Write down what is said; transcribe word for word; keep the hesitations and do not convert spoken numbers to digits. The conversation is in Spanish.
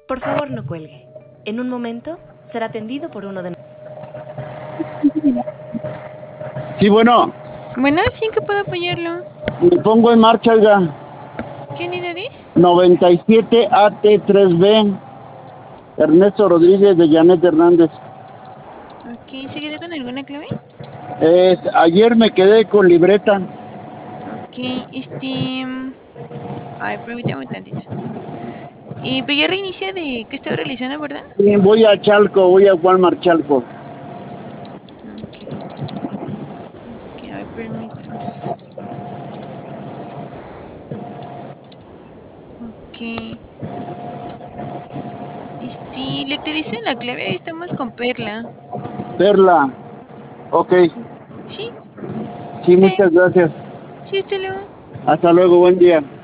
Por favor, no cuelgue. En un momento será atendido por uno de nosotros. Sí, bueno, Bueno, sí, ¿en qué puedo apoyarlo? me pongo en marcha, oiga. ¿Qué unidad es? noventa y siete A T tres B, Ernesto Rodríguez de Janet Hernández. Ok, ¿se quedó con alguna clave? Eh, ayer me quedé con libreta. Ok, este... mm, Ay, permítame un tantito. Y pero ya reinicia de qué estaba realizando, ¿verdad? Sí, voy a Chalco, voy a Walmart Chalco. Ok. Ok, a ver, permítame. Ok. Este, le actualicé la clave, estamos con Perla. Perla. Ok, Sí, sí, sí, muchas gracias. sí, hasta luego. Hasta luego, buen día.